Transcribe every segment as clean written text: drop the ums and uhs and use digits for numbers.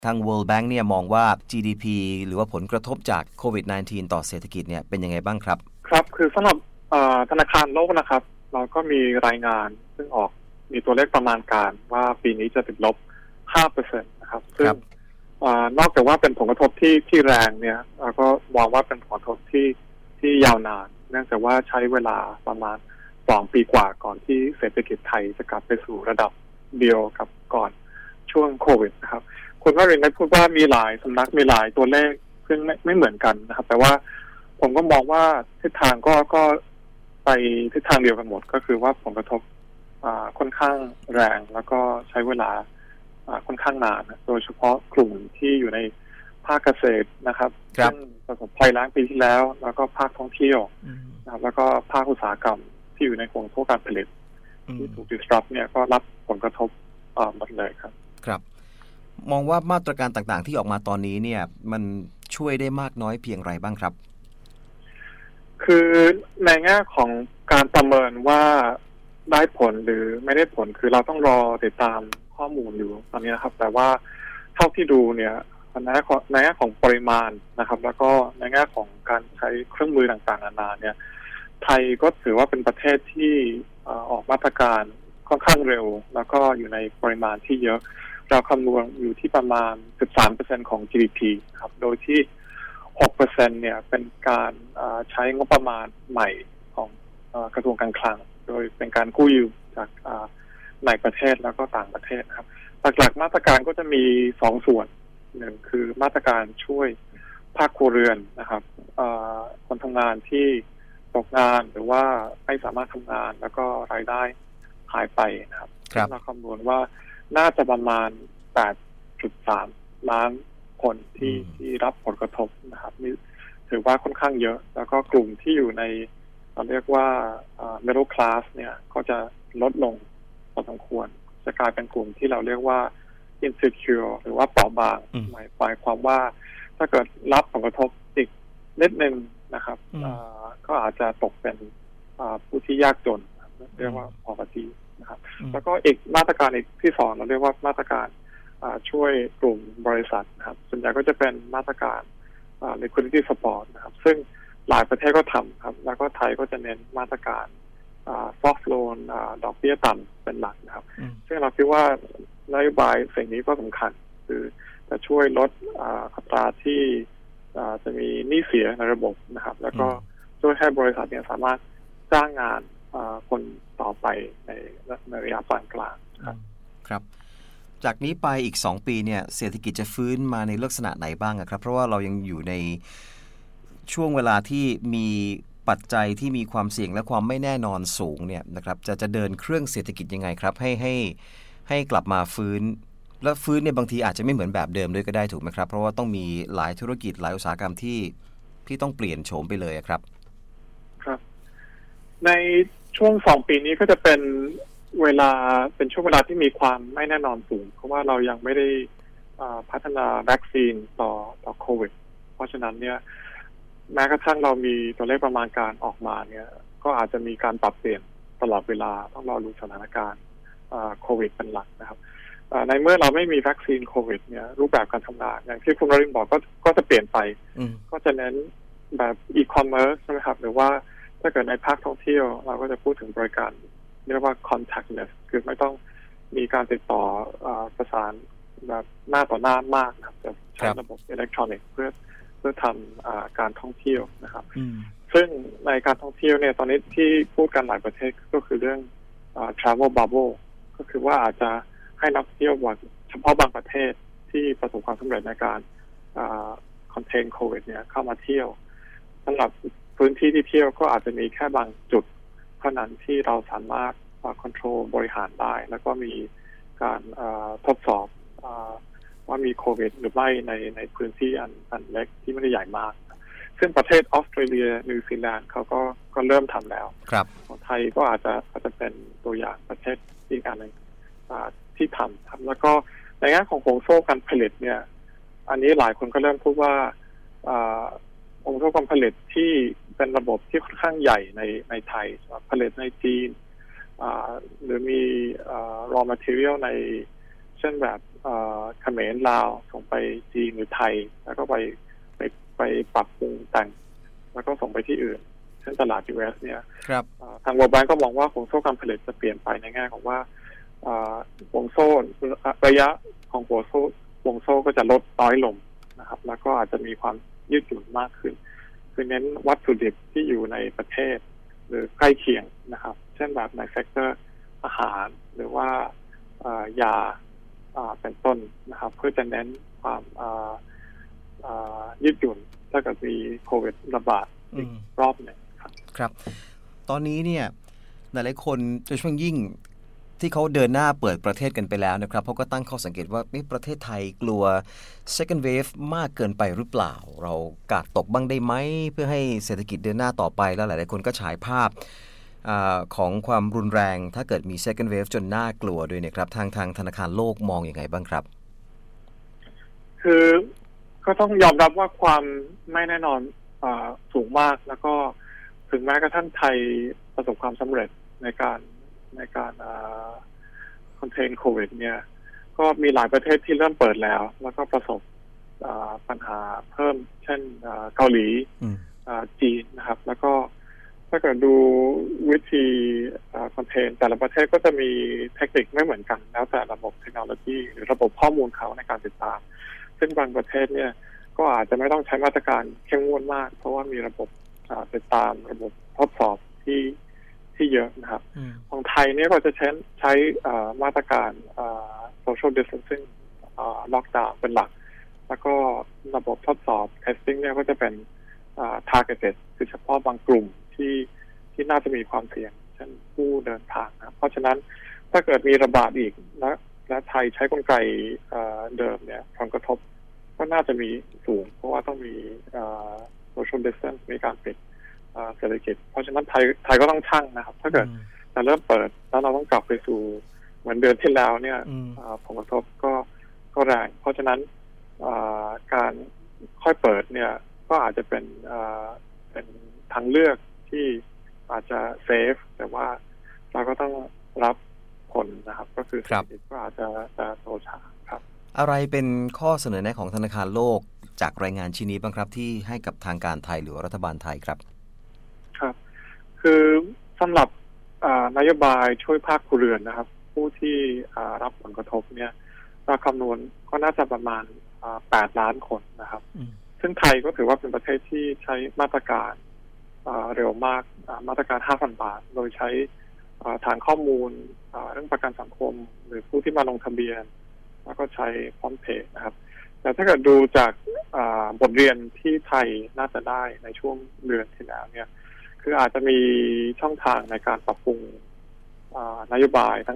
ทาง World Bank เนี่ยมองว่า GDP หรือว่าผลกระทบจากโควิด -19 ต่อเศรษฐกิจเนี่ยเป็นยังไงบ้างครับครับคือสำหรับธนาคารโลกนะครับเราก็มีรายงานซึ่งออกมีตัวเลขประมาณการว่าปีนี้จะติดลบ 5% นะครับซึ่งนอกจากว่าเป็นผลกระทบที่แรงเนี่ยเราก็มองว่าเป็นผลกระทบที่ยาวนานเนื่องจากว่าใช้เวลาประมาณ2 ปีกว่าก่อนที่เศรษฐกิจไทยจะกลับไปสู่ระดับเดียวกับก่อนช่วงโควิดนะครับคุณวรินทร์ได้พูดว่ามีหลายสำนักมีหลายตัวเลขซึ่งไม่เหมือนกันนะครับแต่ว่าผมก็มองว่าทิศทางก็ไปทิศทางเดียวกันหมดก็คือว่าผลกระทบค่อนข้างแรงแล้วก็ใช้เวลาค่อนข้างนานโดยเฉพาะกลุ่มที่อยู่ในภาคเกษตรนะครับซึ่งประสบภัยแล้งปีที่แล้วแล้วก็ภาคท่องเที่ยวนะครับแล้วก็ภาคอุตสาหกรรมที่อยู่ในห่วงโซ่การผลิตที่ถูก disrupt เนี่ยก็รับผลกระทบหมดเลยครับครับมองว่ามาตรการต่างๆที่ออกมาตอนนี้เนี่ยมันช่วยได้มากน้อยเพียงไรบ้างครับคือในแง่ของการประเมินว่าได้ผลหรือไม่ได้ผลคือเราต้องรอติดตามข้อมูลอยู่ตอนนี้นะครับแต่ว่าเท่าที่ดูเนี่ยในแง่ของปริมาณนะครับแล้วก็ในแง่ของการใช้เครื่องมือต่างๆนานาเนี่ยไทยก็ถือว่าเป็นประเทศที่ออกมาตรการค่อนข้างเร็วแล้วก็อยู่ในปริมาณที่เยอะเราคำนวณอยู่ที่ประมาณ 13% ของ GDP ครับโดยที่ 6% เนี่ยเป็นการใช้งบประมาณใหม่ของกระทรวงการคลังโดยเป็นการกู้ยืมจากในประเทศแล้วก็ต่างประเทศครับหลักๆมาตรการก็จะมี2ส่วนหนึ่งคือมาตรการช่วยภาคครัวเรือนนะครับคนทำงานที่ตกงานหรือว่าไม่สามารถทำงานแล้วก็รายได้หายไปนะครับเราคำนวณว่าน่าจะประมาณ 8.3 ล้านคนที่รับผลกระทบนะครับนี่ถือว่าค่อนข้างเยอะแล้วก็กลุ่มที่อยู่ในเราเรียกว่าmiddle class เนี่ยก็จะลดลงพอสมควรจะกลายเป็นกลุ่มที่เราเรียกว่า insecure หรือว่าเปราะบางหมายความว่าถ้าเกิดรับผลกระทบอีกนิดนึงนะครับก็อาจจะตกเป็นผู้ที่ยากจนเรียกว่า poverty นะครับแล้วก็อีกมาตรการอีกที่2เราเรียกว่ามาตรการช่วยกลุ่มบริษัทนะครับส่วนใหญ่ก็จะเป็นมาตรการliquidity support นะครับซึ่งหลายประเทศก็ทำครับแล้วก็ไทยก็จะเน้นมาตรการsoft loan ดอกเบี้ยต่ำเป็นหลักนะครับซึ่งเราคิดว่านโยบายสิ่งนี้ก็สำคัญคือจะช่วยลดอัตราที่จะมีหนี้เสียในระบบนะครับแล้วก็ช่วยให้บริษัทเนี่ยสามารถจ้างงานคนต่อไปในระยะปานกลางครับจากนี้ไปอีก2 ปีเนี่ยเศรษฐกิจจะฟื้นมาในลักษณะไหนบ้างครับเพราะว่าเรายังอยู่ในช่วงเวลาที่มีปัจจัยที่มีความเสี่ยงและความไม่แน่นอนสูงเนี่ยนะครับจะเดินเครื่องเศรษฐกิจยังไงครับให้กลับมาฟื้นและฟื้นเนี่ยบางทีอาจจะไม่เหมือนแบบเดิมด้วยก็ได้ถูกไหมครับเพราะว่าต้องมีหลายธุรกิจหลายอุตสาหกรรมที่ต้องเปลี่ยนโฉมไปเลยครับครับในช่วง2 ปีนี้ก็จะเป็นช่วงเวลาที่มีความไม่แน่นอนสูงเพราะว่าเรายังไม่ได้พัฒนาวัคซีนต่อโควิดเพราะฉะนั้นเนี่ยแม้กระทั่งเรามีตัวเลขประมาณการออกมาเนี่ยก็อาจจะมีการปรับเปลี่ยนตลอดเวลาต้องรอดูสถานการณ์โควิดเป็นหลักนะครับในเมื่อเราไม่มีวัคซีนโควิดเนี่ยรูปแบบการทำงานอย่างที่คุณวรินทร์บอกก็จะเปลี่ยนไปก็จะเน้นแบบอีคอมเมิร์ซใช่ไหมครับหรือว่าถ้าเกิดในภาคท่องเที่ยวเราก็จะพูดถึงบริการเรียกว่า contactless คือไม่ต้องมีการติดต่อประสานแบบหน้าต่อหน้ามากนะครับจะใช้ระบบอิเล็กทรอนิกส์เพื่อทำการท่องเที่ยวนะครับซึ่งในการท่องเที่ยวเนี่ยตอนนี้ที่พูดกันหลายประเทศก็คือเรื่องtravel bubble ก็คือว่าอาจจะให้นักท่องเที่ยวเฉพาะบางประเทศที่ประสบความสำเร็จในการcontain โควิดเนี่ยเข้ามาเที่ยวสำหรับพื้นที่ที่เที่ยวก็อาจจะมีแค่บางจุดเท่านั้นที่เราสามารถcontrol บริหารได้แล้วก็มีการทดสอบว่ามีโควิดหรือไม่ในพื้นที่อันเล็กที่ไม่ได้ใหญ่มากซึ่งประเทศออสเตรเลียนิวซีแลนด์เขาก็เริ่มทำแล้วของไทยก็อาจจะเป็นตัวอย่างประเทศอีกอันหนึ่งที่ทำแล้วก็ในแง่ของห่วงโซ่การผลิตเนี่ยอันนี้หลายคนก็เริ่มพูดว่าห่วงโซ่การผลิตที่เป็นระบบที่ค่อนข้างใหญ่ในไทยผลิตในจีนหรือมีraw material ในเช่นแบบเขมรลาวส่งไปจีนหรือไทยแล้วก็ไปปรับปรุงแต่งแล้วก็ส่งไปที่อื่นเช่นตลาด US เนี่ยทาง World Bank ก็มองว่าห่วงโซ่การผลิตจะเปลี่ยนไปในแง่ของว่าห่วงโซ่ระยะของห่วงโซ่ก็จะลดน้อยลงนะครับแล้วก็อาจจะมีความยืดหยุ่นมากขึ้นคือเน้นวัตถุดิบที่อยู่ในประเทศหรือใกล้เคียงนะครับเช่นแบบในเซกเตอร์อาหารหรือว่ายาเป็นต้นนะครับเพื่อจะเน้นความยืดหยุ่นถ้าเกิดมีโควิดระบาดอีกรอบหนึ่งครับตอนนี้เนี่ยหลายๆคนโดยเฉพาะยิ่งที่เขาเดินหน้าเปิดประเทศกันไปแล้วนะครับเขาก็ตั้งข้อสังเกตว่าประเทศไทยกลัว second wave มากเกินไปหรือเปล่าเรากาดตกบ้างได้ไหมเพื่อให้เศรษฐกิจเดินหน้าต่อไปแล้วหลายๆคนก็ฉายภาพของความรุนแรงถ้าเกิดมี second wave จนน่ากลัวด้วยนะครับทางธนาคารโลกมองอย่างไรบ้างครับคือก็ต้องยอมรับว่าความไม่แน่นอนสูงมากแล้วก็ถึงแม้กระทั่งไทยประสบความสำเร็จในการคอนเทนโควิดเนี่ยก็มีหลายประเทศที่เริ่มเปิดแล้วแล้วก็ประสบปัญหาเพิ่มเช่นเกาหลีจีนนะครับแล้วก็ถ้าเกิดดูวิธีคอนเทนแต่ละประเทศก็จะมีเทคนิคไม่เหมือนกันแล้วแต่ระบบเทคโนโลยีหรือระบบข้อมูลเขาในการติดตามซึ่งบางประเทศเนี่ยก็อาจจะไม่ต้องใช้มาตรการเข้มงวดมากเพราะว่ามีระบบติดตามระบบทดสอบที่เยอะนะครับของไทยเนี่ยก็จะใช้มาตรการ social distancing lockdown เป็นหลักแล้วก็ระบบทดสอบ testing เนี่ยก็จะเป็นtargeted คือเฉพาะบางกลุ่มที่น่าจะมีความเสี่ยงเช่นผู้เดินทางนะเพราะฉะนั้นถ้าเกิดมีระบาดอีกและไทยใช้กลไกเดิมเนี่ยผลกระทบก็น่าจะมีสูงเพราะว่าต้องมีsocial distance มีการปิดเศรษฐกิจเพราะฉะนั้นไทยก็ต้องชั่งนะครับถ้าเกิดจะเริ่มเปิดแล้วเราต้องกลับไปสู่เหมือนเดือนที่แล้วเนี่ยผลกระทบก็แรงเพราะฉะนั้นการค่อยเปิดเนี่ยก็อาจจะเป็นทางเลือกที่อาจจะเซฟแต่ว่าเราก็ต้องรับผลนะครับก็คือเศรษฐกิจก็อาจจะโตช้าครับอะไรเป็นข้อเสนอแนะของธนาคารโลกจากรายงานชิ้นนี้บ้างครับที่ให้กับทางการไทยหรือรัฐบาลไทยครับครับคือสำหรับนโยบายช่วยภาคครัวเรือนนะครับผู้ที่รับผลกระทบเนี่ยเราคำนวณก็น่าจะประมาณ8 ล้านคนนะครับซึ่งไทยก็ถือว่าเป็นประเทศที่ใช้มาตรการเร็วมากมาตรการ 5,000 บาทโดยใช้ฐานข้อมูลเรื่องประกันสังคมหรือผู้ที่มาลงทะเบียนแล้วก็ใช้พร้อมเพย์นะครับแต่ถ้าเกิดดูจากบทเรียนที่ไทยน่าจะได้ในช่วงเดือนที่แล้วเนี่ยคืออาจจะมีช่องทางในการปรับปรุงนโยบายทั้ง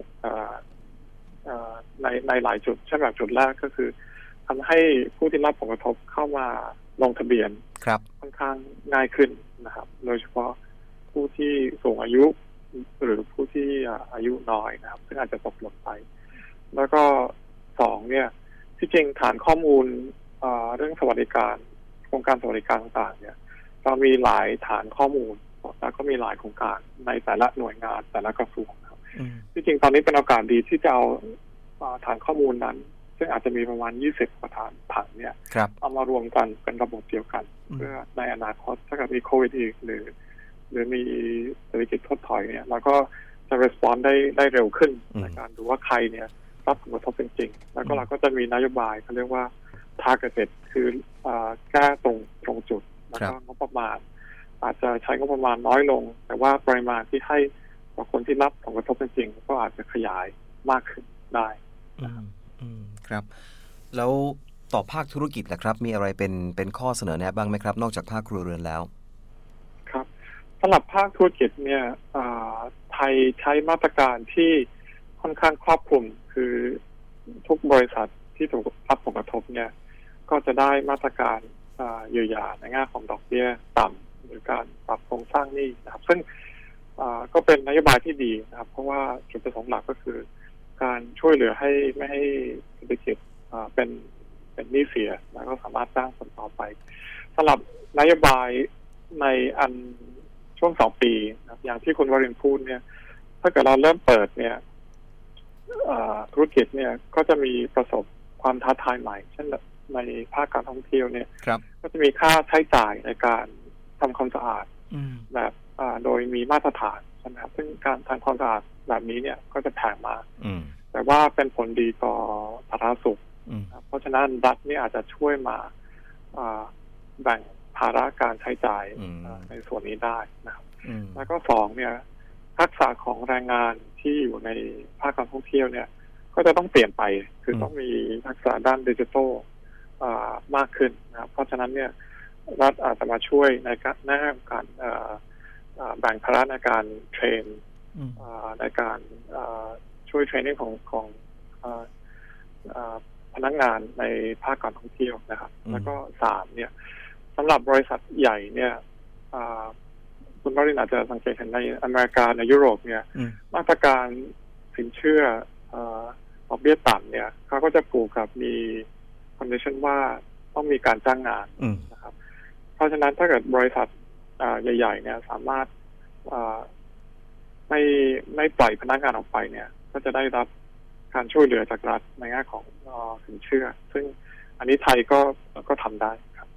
ในหลายจุดเช่นแบบจุดแรกก็คือทำให้ผู้ที่รับผลกระทบเข้ามาลงทะเบียนค่อนข้างง่ายขึ้นนะครับโดยเฉพาะผู้ที่สูงอายุหรือผู้ที่อายุน้อยนะครับซึ่งอาจจะตกหล่นไปแล้วก็2เนี่ยที่จริงฐานข้อมูลเรื่องสวัสดิการโครงการสวัสดิการต่างๆเนี่ยเรามีหลายฐานข้อมูลแล้วก็มีหลายโครงการในแต่ละหน่วยงานแต่ละกระทรวงครับที่จริงตอนนี้เป็นโอกาสดีที่จะเอาฐานข้อมูลนั้นซึ่งอาจจะมีประมาณ20 กว่าฐานเนี่ยเอามารวมกันเป็นระบบเดียวกันเพื่อในอนาคตถ้าเกิดมีโควิดอีกหรือมีเศรษฐกิจถดถอยเนี่ยเราก็จะ respond ได้เร็วขึ้นในการดูว่าใครเนี่ยรับผลกระทบเป็นจริงแล้วก็เราก็จะมีนโยบายเขาเรียกว่า targeted คือแก้ตรงจุดแล้วก็งบประมาณอาจจะใช้งบประมาณน้อยลงแต่ว่าปริมาณที่ให้กับคนที่รับผลกระทบเป็นจริงก็อาจจะขยายมากขึ้นได้ครับแล้วต่อภาคธุรกิจล่ะครับมีอะไรเป็นข้อเสนอแนะบ้างไหมครับนอกจากภาคครัวเรือนแล้วครับสำหรับภาคธุรกิจเนี่ยไทยใช้มาตรการที่ค่อนข้างครอบคลุมคือทุกบริษัทที่ถูกรับผลกระทบเนี่ยก็จะได้มาตรการเยียวยาในแง่ของดอกเบี้ยต่ำหรือการปรับโครงสร้างหนี้นะครับซึ่งก็เป็นนโยบายที่ดีนะครับเพราะว่าจุดประสงค์หลักก็คือการช่วยเหลือให้ไม่ให้เศรษฐกิจเป็นหนี้เสียแล้วก็สามารถสร้างผลต่อไปสำหรับนโยบายในช่วง2 ปีนะอย่างที่คุณวรินทร์พูดเนี่ยถ้าเกิดเราเริ่มเปิดเนี่ยธุรกิจเนี่ยก็จะมีประสบความท้าทายใหม่เช่นในภาคการท่องเที่ยวเนี่ยครับก็จะมีค่าใช้จ่ายในการทำความสะอาดแบบโดยมีมาตรฐานใช่ไหมครับซึ่งการทำความสะอาดแบบนี้เนี่ยก็จะแพงมากแต่ว่าเป็นผลดีต่อสาธารณสุขเพราะฉะนั้นรัฐนี่อาจจะช่วยมาแบ่งภาระการใช้จ่ายในส่วนนี้ได้นะครับแล้วก็สองเนี่ยทักษะของแรงงานที่อยู่ในภาคการท่องเที่ยวเนี่ยก็จะต้องเปลี่ยนไปคือต้องมีทักษะด้านดิจิทัลมากขึ้นนะครับเพราะฉะนั้นเนี่ยรัฐอาจจะมาช่วยในการแบ่งภาระในการเทรนในการช่วยเทรนนิ่งของพนักงานในภาคการท่องเที่ยวนะครับแล้วก็สามเนี่ยสำหรับบริษัทใหญ่เนี่ยคุณบริษัทอาจจะสังเกตเห็นในอเมริกาในยุโรปเนี่ยมาตรการสินเชื่อดอกเบี้ยต่ำเนี่ยเขาก็จะผูกกับมีคอนดิชันว่าต้องมีการจ้างงานนะครับเพราะฉะนั้นถ้าเกิดบริษัทใหญ่ๆเนี่ยสามารถไม่ปล่อยพนักงานออกไปเนี่ยก็จะได้รับการช่วยเหลือจากรัฐในแง่ของสินเชื่อซึ่งอันนี้ไทยก็ทำได้